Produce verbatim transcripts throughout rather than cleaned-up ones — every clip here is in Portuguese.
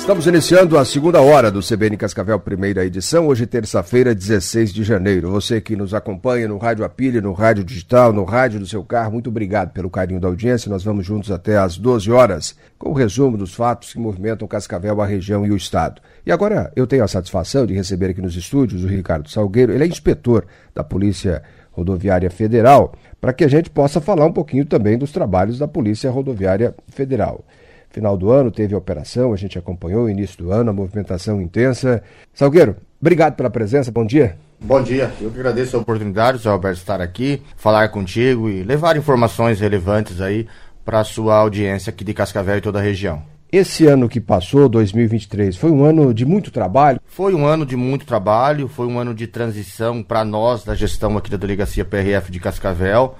Estamos iniciando a segunda hora do C B N Cascavel, primeira edição, hoje terça-feira, dezesseis de janeiro. Você que nos acompanha no Rádio Apilha, no Rádio Digital, no rádio do seu carro, muito obrigado pelo carinho da audiência. Nós vamos juntos até às doze horas, com o resumo dos fatos que movimentam Cascavel, a região e o estado. E agora eu tenho a satisfação de receber aqui nos estúdios o Ricardo Salgueiro. Ele é inspetor da Polícia Rodoviária Federal, para que a gente possa falar um pouquinho também dos trabalhos da Polícia Rodoviária Federal. Final do ano teve a operação, a gente acompanhou o início do ano, a movimentação intensa. Salgueiro, obrigado pela presença, bom dia. Bom dia, eu que agradeço a oportunidade, Zé Alberto, de estar aqui, falar contigo e levar informações relevantes aí para a sua audiência aqui de Cascavel e toda a região. Esse ano que passou, dois mil e vinte e três, foi um ano de muito trabalho? Foi um ano de muito trabalho, foi um ano de transição para nós da gestão aqui da Delegacia P R F de Cascavel.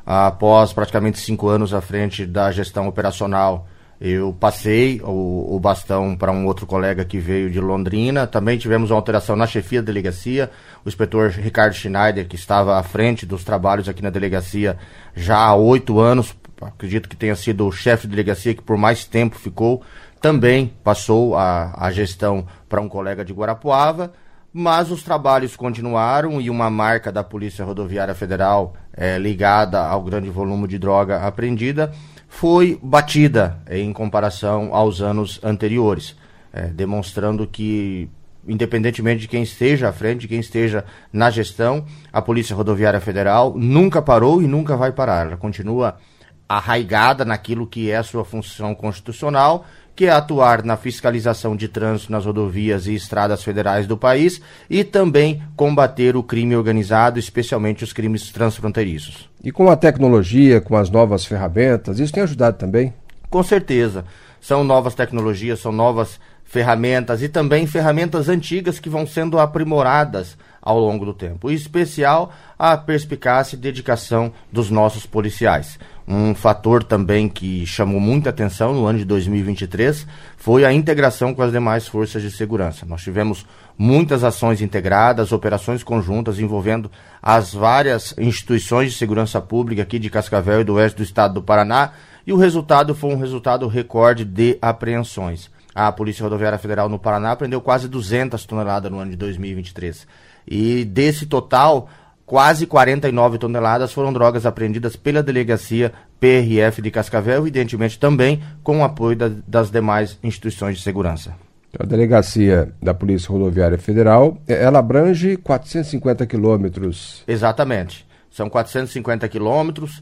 Após praticamente cinco anos à frente da gestão operacional, eu passei o, o bastão para um outro colega que veio de Londrina. Também tivemos uma alteração na chefia da delegacia. O inspetor Ricardo Schneider, que estava à frente dos trabalhos aqui na delegacia já há oito anos, acredito que tenha sido o chefe de delegacia que por mais tempo ficou, também passou a, a gestão para um colega de Guarapuava. Mas os trabalhos continuaram e uma marca da Polícia Rodoviária Federal é, ligada ao grande volume de droga apreendida foi batida em comparação aos anos anteriores, é, demonstrando que, independentemente de quem esteja à frente, de quem esteja na gestão, a Polícia Rodoviária Federal nunca parou e nunca vai parar. Ela continua arraigada naquilo que é a sua função constitucional, que é atuar na fiscalização de trânsito nas rodovias e estradas federais do país e também combater o crime organizado, especialmente os crimes transfronteiriços. E com a tecnologia, com as novas ferramentas, isso tem ajudado também? Com certeza. São novas tecnologias, são novas ferramentas e também ferramentas antigas que vão sendo aprimoradas ao longo do tempo. Em especial, a perspicácia e dedicação dos nossos policiais. Um fator também que chamou muita atenção no ano de dois mil e vinte e três foi a integração com as demais forças de segurança. Nós tivemos muitas ações integradas, operações conjuntas envolvendo as várias instituições de segurança pública aqui de Cascavel e do oeste do estado do Paraná, e o resultado foi um resultado recorde de apreensões. A Polícia Rodoviária Federal no Paraná apreendeu quase duzentas toneladas no ano de dois mil e vinte e três. E desse total, quase quarenta e nove toneladas foram drogas apreendidas pela Delegacia P R F de Cascavel, evidentemente também com o apoio da, das demais instituições de segurança. A Delegacia da Polícia Rodoviária Federal, ela abrange quatrocentos e cinquenta quilômetros. Exatamente. São quatrocentos e cinquenta quilômetros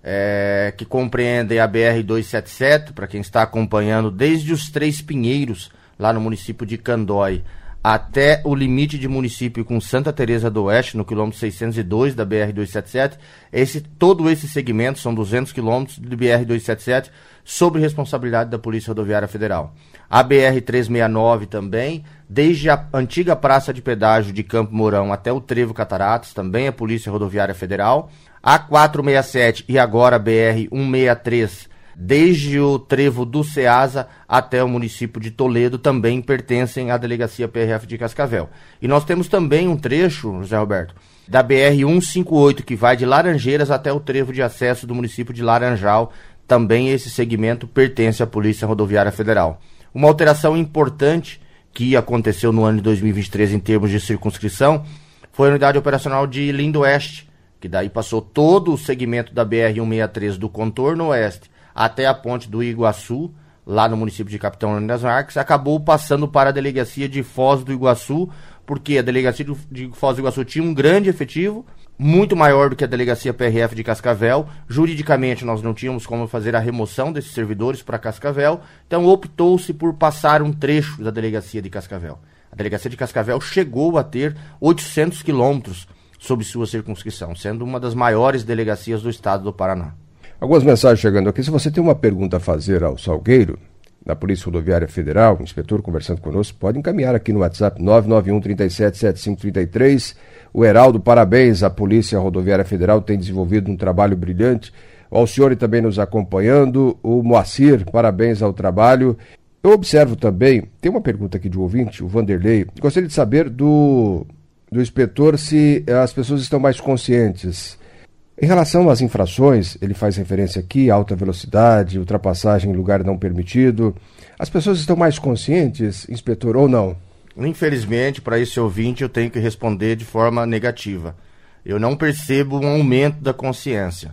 é, que compreendem a B R duzentos e setenta e sete, para quem está acompanhando, desde os Três Pinheiros, lá no município de Candói, até o limite de município com Santa Teresa do Oeste, no quilômetro seiscentos e dois da B R duzentos e setenta e sete. Esse, todo esse segmento, são duzentos quilômetros de B R duzentos e setenta e sete, sob responsabilidade da Polícia Rodoviária Federal. A B R trezentos e sessenta e nove também, desde a antiga praça de pedágio de Campo Mourão até o Trevo Cataratas, também a Polícia Rodoviária Federal. A quatrocentos e sessenta e sete e agora a B R cento e sessenta e três, desde o trevo do Ceasa até o município de Toledo, também pertencem à Delegacia P R F de Cascavel. E nós temos também um trecho, José Roberto, da B R cento e cinquenta e oito, que vai de Laranjeiras até o trevo de acesso do município de Laranjal. Também esse segmento pertence à Polícia Rodoviária Federal. Uma alteração importante que aconteceu no ano de dois mil e vinte e três em termos de circunscrição foi a unidade operacional de Lindo Oeste, que daí passou todo o segmento da B R cento e sessenta e três do contorno oeste até a ponte do Iguaçu, lá no município de Capitão Leônidas das Marques, acabou passando para a Delegacia de Foz do Iguaçu, porque a Delegacia de Foz do Iguaçu tinha um grande efetivo, muito maior do que a Delegacia P R F de Cascavel. Juridicamente nós não tínhamos como fazer a remoção desses servidores para Cascavel, então optou-se por passar um trecho da Delegacia de Cascavel. A Delegacia de Cascavel chegou a ter oitocentos quilômetros sob sua circunscrição, sendo uma das maiores delegacias do estado do Paraná. Algumas mensagens chegando aqui. Se você tem uma pergunta a fazer ao Salgueiro, da Polícia Rodoviária Federal, o inspetor conversando conosco, pode encaminhar aqui no WhatsApp nove nove um, três sete, sete cinco três três. O Heraldo, parabéns, a Polícia Rodoviária Federal tem desenvolvido um trabalho brilhante. O Alcione também nos acompanhando. O Moacir, parabéns ao trabalho. Eu observo também, tem uma pergunta aqui de um ouvinte, o Vanderlei. Gostaria de saber do, do inspetor se as pessoas estão mais conscientes. Em relação às infrações, ele faz referência aqui, alta velocidade, ultrapassagem em lugar não permitido, As pessoas estão mais conscientes, inspetor, ou não? Infelizmente, para esse ouvinte, eu tenho que responder de forma negativa. Eu não percebo um aumento da consciência.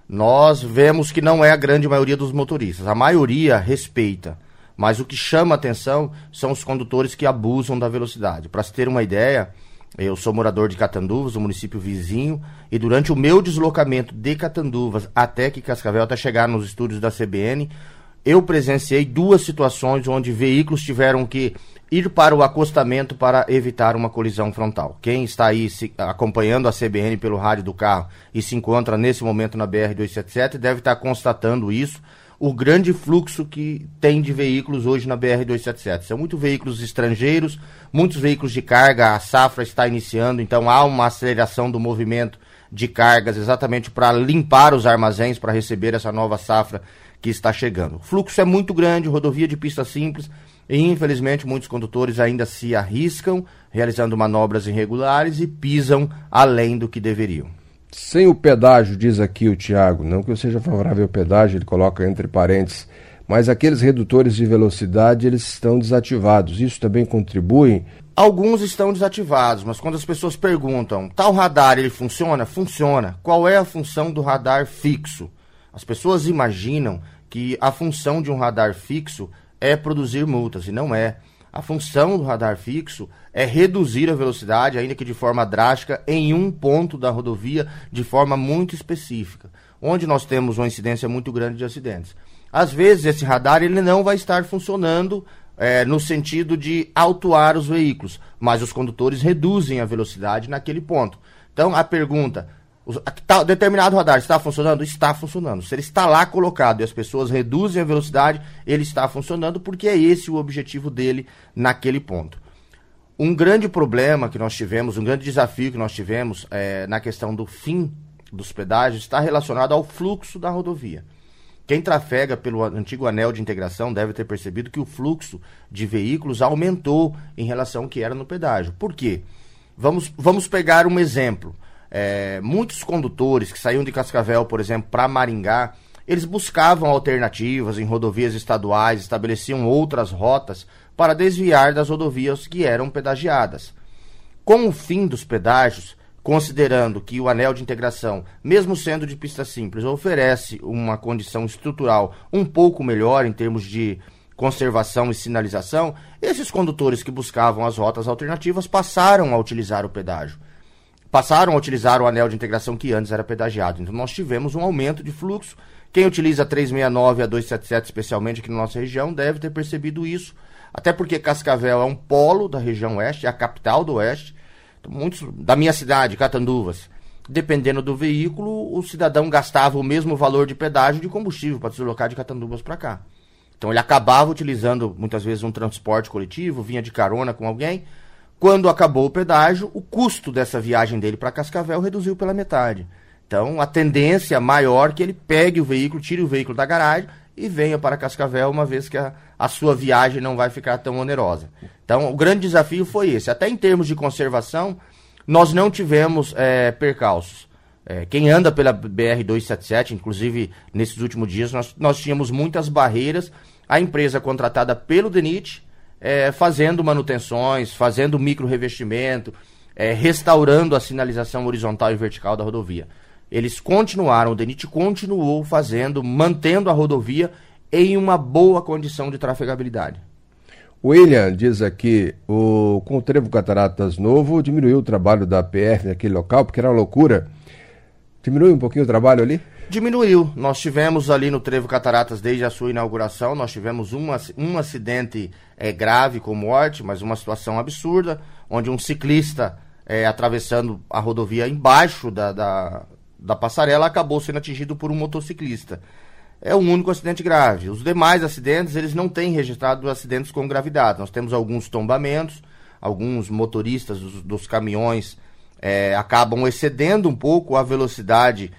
Nós vemos que não é a grande maioria dos motoristas. A maioria respeita. Mas o que chama atenção são os condutores que abusam da velocidade. Para se ter uma ideia, eu sou morador de Catanduvas, um município vizinho, e durante o meu deslocamento de Catanduvas até aqui Cascavel, até chegar nos estúdios da C B N, eu presenciei duas situações onde veículos tiveram que ir para o acostamento para evitar uma colisão frontal. Quem está aí se, acompanhando a C B N pelo rádio do carro e se encontra nesse momento na B R duzentos e setenta e sete deve estar constatando isso, o grande fluxo que tem de veículos hoje na B R duzentos e setenta e sete. São muitos veículos estrangeiros, muitos veículos de carga, a safra está iniciando, então há uma aceleração do movimento de cargas exatamente para limpar os armazéns, para receber essa nova safra que está chegando. O fluxo é muito grande, rodovia de pista simples, e infelizmente muitos condutores ainda se arriscam, realizando manobras irregulares e pisam além do que deveriam. Sem o pedágio, diz aqui o Tiago, não que eu seja favorável ao pedágio, ele coloca entre parênteses, mas aqueles redutores de velocidade, eles estão desativados. Isso também contribui? Alguns estão desativados, mas quando as pessoas perguntam, tal radar ele funciona? Funciona. Qual é a função do radar fixo? As pessoas imaginam que a função de um radar fixo é produzir multas, e não é. A função do radar fixo é reduzir a velocidade, ainda que de forma drástica, em um ponto da rodovia, de forma muito específica, onde nós temos uma incidência muito grande de acidentes. Às vezes, esse radar ele não vai estar funcionando é, no sentido de autuar os veículos, mas os condutores reduzem a velocidade naquele ponto. Então, a pergunta... Tá, determinado radar está funcionando? Está funcionando. Se ele está lá colocado e as pessoas reduzem a velocidade, ele está funcionando porque é esse o objetivo dele naquele ponto. Um grande problema que nós tivemos, um grande desafio que nós tivemos é, na questão do fim dos pedágios está relacionado ao fluxo da rodovia. Quem trafega pelo antigo anel de integração deve ter percebido que o fluxo de veículos aumentou em relação ao que era no pedágio. Por quê? Vamos, vamos pegar um exemplo. É, muitos condutores que saíam de Cascavel, por exemplo, para Maringá, eles buscavam alternativas em rodovias estaduais, estabeleciam outras rotas para desviar das rodovias que eram pedagiadas. Com o fim dos pedágios, considerando que o anel de integração, mesmo sendo de pista simples, oferece uma condição estrutural um pouco melhor em termos de conservação e sinalização, esses condutores que buscavam as rotas alternativas passaram a utilizar o pedágio. Passaram a utilizar o anel de integração que antes era pedagiado. Então nós tivemos um aumento de fluxo. Quem utiliza a trezentos e sessenta e nove e a duzentos e setenta e sete, especialmente aqui na nossa região, deve ter percebido isso. Até porque Cascavel é um polo da região oeste, é a capital do oeste. Então, muitos da minha cidade, Catanduvas, dependendo do veículo, o cidadão gastava o mesmo valor de pedágio de combustível para deslocar de Catanduvas para cá. Então ele acabava utilizando muitas vezes um transporte coletivo, vinha de carona com alguém. Quando acabou o pedágio, o custo dessa viagem dele para Cascavel reduziu pela metade. Então, a tendência maior é que ele pegue o veículo, tire o veículo da garagem e venha para Cascavel, uma vez que a, a sua viagem não vai ficar tão onerosa. Então, o grande desafio foi esse. Até em termos de conservação, nós não tivemos é, percalços. É, quem anda pela B R duzentos e setenta e sete, inclusive nesses últimos dias, nós, nós tínhamos muitas barreiras. A empresa contratada pelo DENIT, É, fazendo manutenções, fazendo micro-revestimento, é, restaurando a sinalização horizontal e vertical da rodovia. Eles continuaram, o DENIT continuou fazendo, mantendo a rodovia em uma boa condição de trafegabilidade. William diz aqui, o, com o Trevo Cataratas novo, diminuiu o trabalho da P F naquele local, porque era uma loucura. Diminui um pouquinho o trabalho ali? Diminuiu. Nós tivemos ali no Trevo Cataratas, desde a sua inauguração, nós tivemos um, um acidente é, grave com morte, mas uma situação absurda, onde um ciclista é, atravessando a rodovia embaixo da, da, da passarela acabou sendo atingido por um motociclista. É o único acidente grave. Os demais acidentes, eles não têm registrado acidentes com gravidade. Nós temos alguns tombamentos, alguns motoristas dos, dos caminhões é, acabam excedendo um pouco a velocidade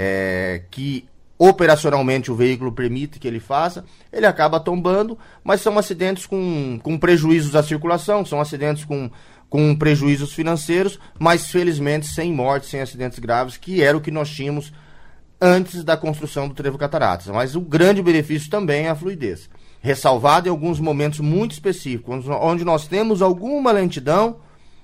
É, que operacionalmente o veículo permite que ele faça, ele acaba tombando, mas são acidentes com, com prejuízos à circulação, são acidentes com, com prejuízos financeiros, mas felizmente sem mortes, sem acidentes graves, que era o que nós tínhamos antes da construção do Trevo Cataratas. Mas o grande benefício também é a fluidez. ressalvado em alguns momentos muito específicos, onde nós temos alguma lentidão,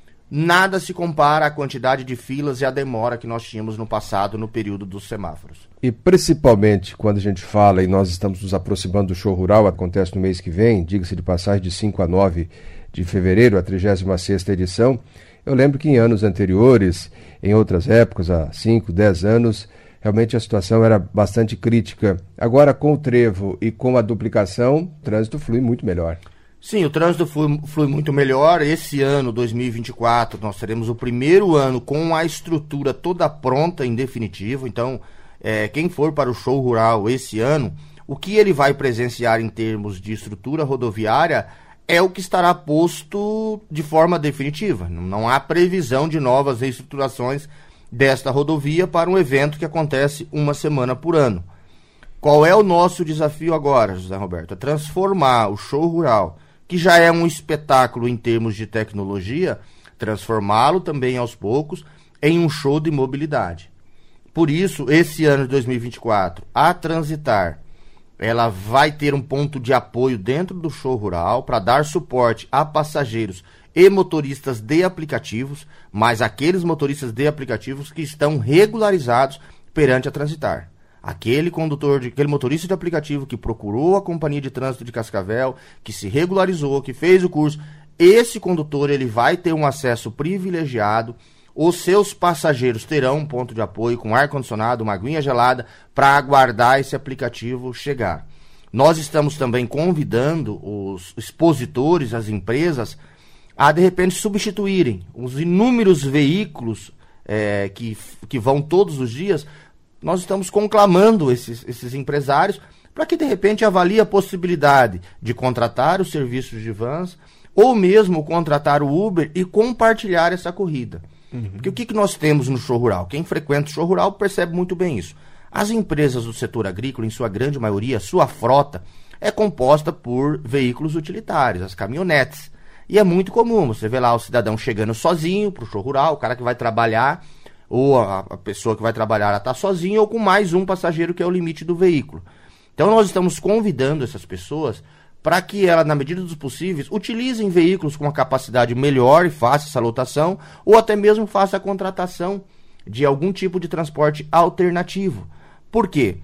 nada se compara à quantidade de filas e à demora que nós tínhamos no passado, no período dos semáforos. E principalmente quando a gente fala, e nós estamos nos aproximando do Show Rural, acontece no mês que vem, diga-se de passagem, de cinco a nove de fevereiro, a trigésima sexta edição. Eu lembro que em anos anteriores, em outras épocas, há cinco, dez anos, realmente a situação era bastante crítica. Agora, com o trevo e com a duplicação, o trânsito flui muito melhor. Sim, o trânsito flui, flui muito melhor. Esse ano, dois mil e vinte e quatro, nós teremos o primeiro ano com a estrutura toda pronta em definitivo. Então, é, quem for para o Show Rural esse ano, o que ele vai presenciar em termos de estrutura rodoviária é o que estará posto de forma definitiva. Não há previsão de novas reestruturações desta rodovia para um evento que acontece uma semana por ano. Qual é o nosso desafio agora, José Roberto? É transformar o Show Rural, que já é um espetáculo em termos de tecnologia, transformá-lo também aos poucos em um show de mobilidade. Por isso, esse ano de dois mil e vinte e quatro, a Transitar, ela vai ter um ponto de apoio dentro do Show Rural para dar suporte a passageiros e motoristas de aplicativos, mas aqueles motoristas de aplicativos que estão regularizados perante a Transitar. Aquele condutor, de, aquele motorista de aplicativo que procurou a Companhia de Trânsito de Cascavel, que se regularizou, que fez o curso, esse condutor ele vai ter um acesso privilegiado. Os seus passageiros terão um ponto de apoio com ar-condicionado, uma aguinha gelada, para aguardar esse aplicativo chegar. Nós estamos também convidando os expositores, as empresas, a de repente substituírem os inúmeros veículos é, que, que vão todos os dias. Nós estamos conclamando esses, esses empresários para que de repente avalie a possibilidade de contratar os serviços de vans ou mesmo contratar o Uber e compartilhar essa corrida. Uhum. Porque o que, que nós temos no Show Rural? Quem frequenta o Show Rural percebe muito bem isso. As empresas do setor agrícola, em sua grande maioria, sua frota é composta por veículos utilitários, as caminhonetes. E é muito comum, você vê lá o cidadão chegando sozinho para o Show Rural, o cara que vai trabalhar, ou a, a pessoa que vai trabalhar, ela está sozinha, ou com mais um passageiro, que é o limite do veículo. Então nós estamos convidando essas pessoas para que ela, na medida dos possíveis, utilizem veículos com uma capacidade melhor e faça essa lotação, ou até mesmo faça a contratação de algum tipo de transporte alternativo. Por quê?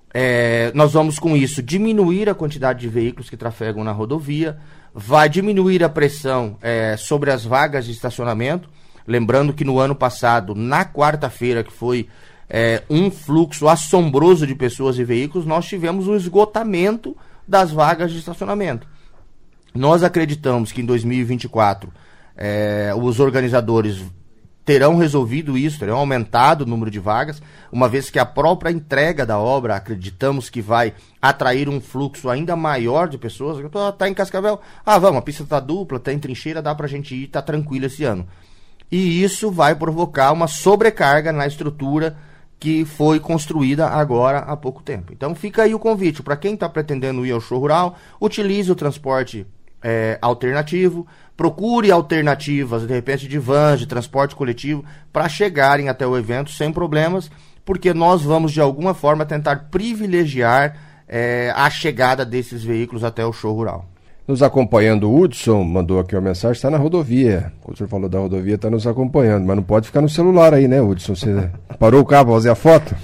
É, nós vamos com isso diminuir a quantidade de veículos que trafegam na rodovia, vai diminuir a pressão é, sobre as vagas de estacionamento. Lembrando que no ano passado, na quarta-feira, que foi é, um fluxo assombroso de pessoas e veículos, nós tivemos um esgotamento das vagas de estacionamento. Nós acreditamos que em dois mil e vinte e quatro é, os organizadores terão resolvido isso, terão aumentado o número de vagas, uma vez que a própria entrega da obra, acreditamos que vai atrair um fluxo ainda maior de pessoas. Está em Cascavel? Ah, vamos, a pista está dupla, está em trincheira, dá para a gente ir, está tranquilo esse ano. E isso vai provocar uma sobrecarga na estrutura que foi construída agora há pouco tempo. Então fica aí o convite, para quem está pretendendo ir ao Show Rural, utilize o transporte é, alternativo, procure alternativas, de repente de vans, de transporte coletivo, para chegarem até o evento sem problemas, porque nós vamos de alguma forma tentar privilegiar é, a chegada desses veículos até o Show Rural. Nos acompanhando, o Hudson mandou aqui uma mensagem, está na rodovia. O senhor falou da rodovia, está nos acompanhando, mas não pode ficar no celular aí, né, Hudson? Você parou o carro para fazer a foto?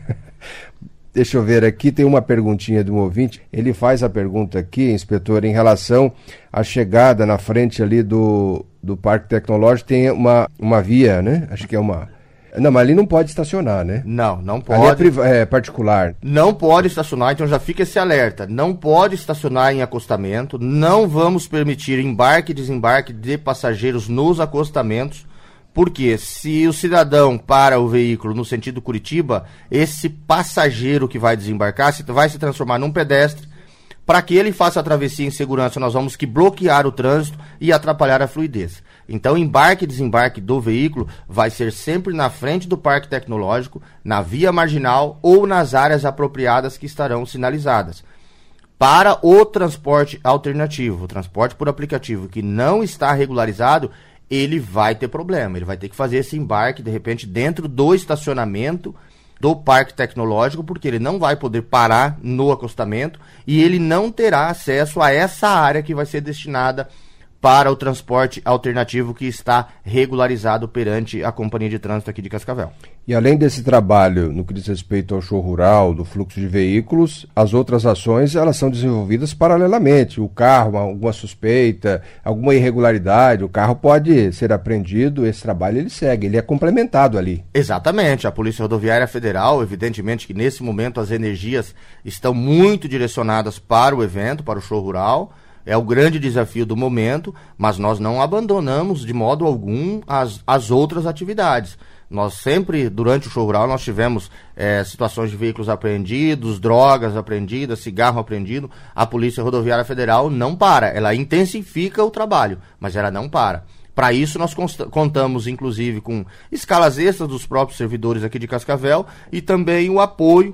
Deixa eu ver aqui, tem uma perguntinha de um ouvinte. Ele faz a pergunta aqui, inspetor, em relação à chegada na frente ali do, do Parque Tecnológico, tem uma, uma via, né? Acho que é uma... Não, mas ali não pode estacionar, né? Não, não pode. Ali é, priv... é particular. Não pode estacionar, então já fica esse alerta. Não pode estacionar em acostamento, não vamos permitir embarque e desembarque de passageiros nos acostamentos, porque se o cidadão para o veículo no sentido Curitiba, esse passageiro que vai desembarcar vai se transformar num pedestre. Para que ele faça a travessia em segurança, nós vamos que bloquear o trânsito e atrapalhar a fluidez. Então, embarque e desembarque do veículo vai ser sempre na frente do Parque Tecnológico, na via marginal ou nas áreas apropriadas que estarão sinalizadas. Para o transporte alternativo, o transporte por aplicativo que não está regularizado, ele vai ter problema. Ele vai ter que fazer esse embarque, de repente, dentro do estacionamento do Parque Tecnológico, porque ele não vai poder parar no acostamento e ele não terá acesso a essa área que vai ser destinada para o transporte alternativo que está regularizado perante a Companhia de Trânsito aqui de Cascavel. E além desse trabalho no que diz respeito ao show rural, do fluxo de veículos, as outras ações elas são desenvolvidas paralelamente. O carro, alguma suspeita, alguma irregularidade, o carro pode ser apreendido, esse trabalho ele segue, ele é complementado ali. Exatamente, a Polícia Rodoviária Federal, evidentemente que nesse momento as energias estão muito direcionadas para o evento, para o show rural. É o grande desafio do momento, mas nós não abandonamos de modo algum as, as outras atividades. Nós sempre, durante o show rural, nós tivemos é, situações de veículos apreendidos, drogas apreendidas, cigarro apreendido. A Polícia Rodoviária Federal não para, ela intensifica o trabalho, mas ela não para. Para isso, nós consta- contamos, inclusive, com escalas extras dos próprios servidores aqui de Cascavel e também o apoio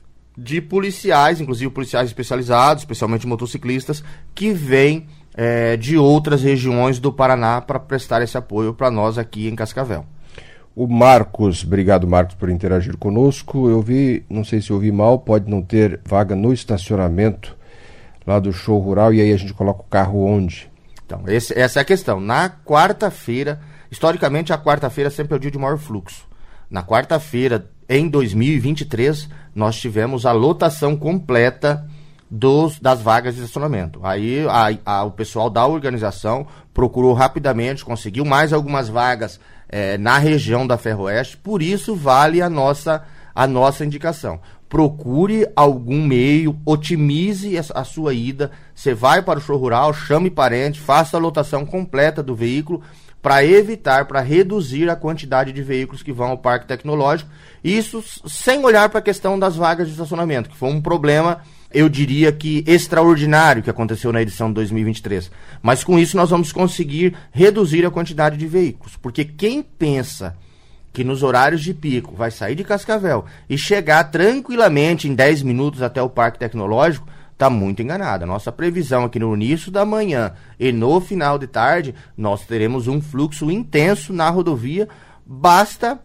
de policiais, inclusive policiais especializados, especialmente motociclistas, que vêm é, de outras regiões do Paraná para prestar esse apoio para nós aqui em Cascavel. O Marcos, obrigado Marcos por interagir conosco. Eu vi, não sei se eu ouvi mal, pode não ter vaga no estacionamento lá do show rural, e aí a gente coloca o carro onde? Então, esse, essa é a questão. Na quarta-feira, historicamente a quarta-feira sempre é o dia de maior fluxo. Na quarta-feira, em dois mil e vinte e três, nós tivemos a lotação completa dos, das vagas de estacionamento. Aí a, a, o pessoal da organização procurou rapidamente, conseguiu mais algumas vagas é, na região da Ferroeste, por isso vale a nossa, a nossa indicação. Procure algum meio, otimize a, a sua ida, você vai para o show rural, chame parente, faça a lotação completa do veículo, para evitar, para reduzir a quantidade de veículos que vão ao Parque Tecnológico, isso sem olhar para a questão das vagas de estacionamento, que foi um problema, eu diria que extraordinário que aconteceu na edição de dois mil e vinte e três. Mas com isso nós vamos conseguir reduzir a quantidade de veículos, porque quem pensa que nos horários de pico vai sair de Cascavel e chegar tranquilamente em dez minutos até o Parque Tecnológico, está muito enganado. A nossa previsão aqui no início da manhã e no final de tarde, nós teremos um fluxo intenso na rodovia. Basta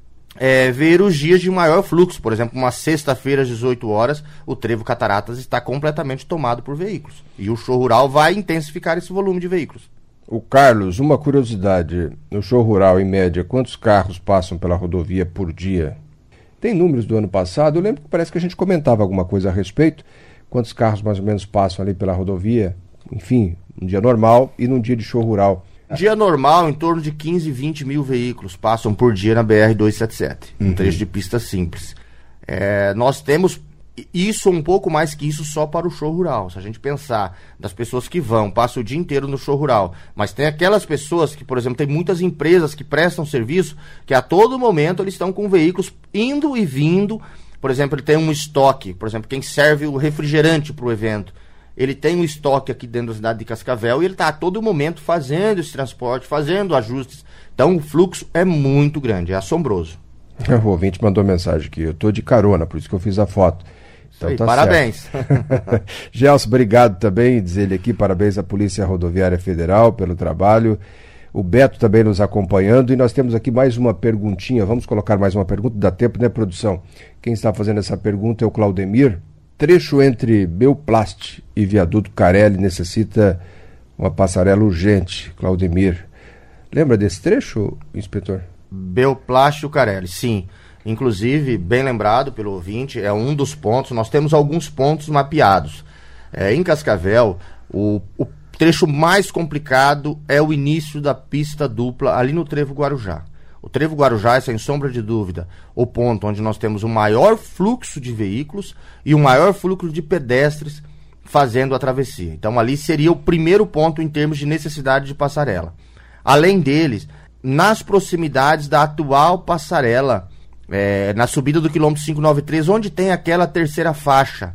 é, ver os dias de maior fluxo. Por exemplo, uma sexta-feira às dezoito horas, o Trevo Cataratas está completamente tomado por veículos. E o show rural vai intensificar esse volume de veículos. O Carlos, uma curiosidade. No show rural, em média, quantos carros passam pela rodovia por dia? Tem números do ano passado? Eu lembro que parece que a gente comentava alguma coisa a respeito. Quantos carros mais ou menos passam ali pela rodovia, enfim, num dia normal e num dia de show rural. Dia normal, em torno de quinze, vinte mil veículos passam por dia na B R duzentos e setenta e sete, um uhum. trecho de pista simples. É, nós temos isso, um pouco mais que isso, só para o show rural. Se a gente pensar das pessoas que vão, passam o dia inteiro no show rural, mas tem aquelas pessoas que, por exemplo, tem muitas empresas que prestam serviço, que a todo momento eles estão com veículos indo e vindo. Por exemplo, ele tem um estoque, por exemplo, quem serve o refrigerante para o evento, ele tem um estoque aqui dentro da cidade de Cascavel e ele está a todo momento fazendo esse transporte, fazendo ajustes. Então o fluxo é muito grande, é assombroso. O ouvinte mandou mensagem aqui, eu estou de carona, por isso que eu fiz a foto. Então, aí, tá parabéns. Gelson, obrigado também, diz ele aqui, parabéns à Polícia Rodoviária Federal pelo trabalho. O Beto também nos acompanhando, e nós temos aqui mais uma perguntinha, vamos colocar mais uma pergunta, dá tempo, né, produção? Quem está fazendo essa pergunta é o Claudemir. Trecho entre Belplast e Viaduto Carelli necessita uma passarela urgente, Claudemir. Lembra desse trecho, inspetor? Belplast e Carelli, sim. Inclusive, bem lembrado pelo ouvinte, é um dos pontos, nós temos alguns pontos mapeados. É, em Cascavel, o, o trecho mais complicado é o início da pista dupla ali no Trevo Guarujá. O Trevo Guarujá é, sem sombra de dúvida, o ponto onde nós temos o maior fluxo de veículos e o maior fluxo de pedestres fazendo a travessia. Então ali seria o primeiro ponto em termos de necessidade de passarela. Além deles, nas proximidades da atual passarela, é, na subida do quilômetro quinhentos e noventa e três, onde tem aquela terceira faixa,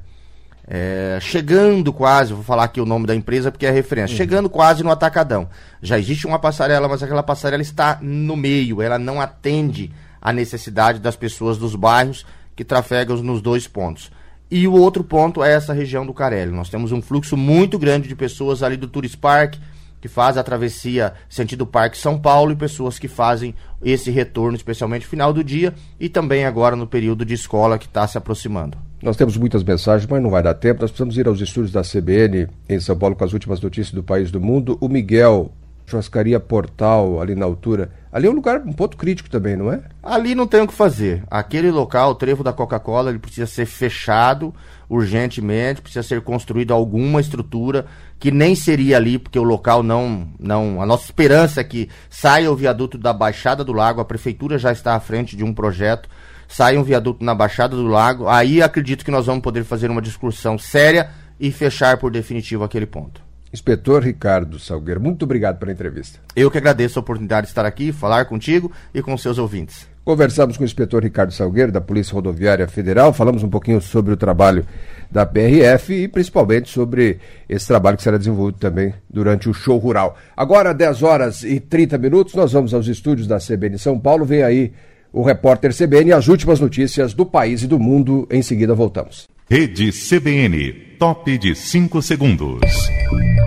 É, chegando quase, vou falar aqui o nome da empresa porque é referência, uhum. chegando quase no Atacadão. Já existe uma passarela, mas aquela passarela está no meio, ela não atende à necessidade das pessoas dos bairros que trafegam nos dois pontos. E o outro ponto é essa região do Carelli. Nós temos um fluxo muito grande de pessoas ali do Tourist Park, que fazem a travessia sentido Parque São Paulo e pessoas que fazem esse retorno, especialmente no final do dia e também agora no período de escola que está se aproximando. Nós temos muitas mensagens, mas não vai dar tempo. Nós precisamos ir aos estúdios da C B N em São Paulo com as últimas notícias do país e do mundo. O Miguel, Churrascaria Portal, ali na altura. Ali é um lugar, um ponto crítico também, não é? Ali não tem o que fazer. Aquele local, o trevo da Coca-Cola, ele precisa ser fechado urgentemente, precisa ser construída alguma estrutura que nem seria ali, porque o local não, não... A nossa esperança é que saia o viaduto da Baixada do Lago, a prefeitura já está à frente de um projeto, saia um viaduto na Baixada do Lago, aí acredito que nós vamos poder fazer uma discussão séria e fechar por definitivo aquele ponto. Inspetor Ricardo Salgueiro, muito obrigado pela entrevista. Eu que agradeço a oportunidade de estar aqui, falar contigo e com seus ouvintes. Conversamos com o inspetor Ricardo Salgueiro, da Polícia Rodoviária Federal, falamos um pouquinho sobre o trabalho da P R F e principalmente sobre esse trabalho que será desenvolvido também durante o show rural. Agora, dez horas e trinta minutos, nós vamos aos estúdios da C B N São Paulo, vem aí o repórter C B N e as últimas notícias do país e do mundo, em seguida voltamos. Rede C B N, top de cinco segundos.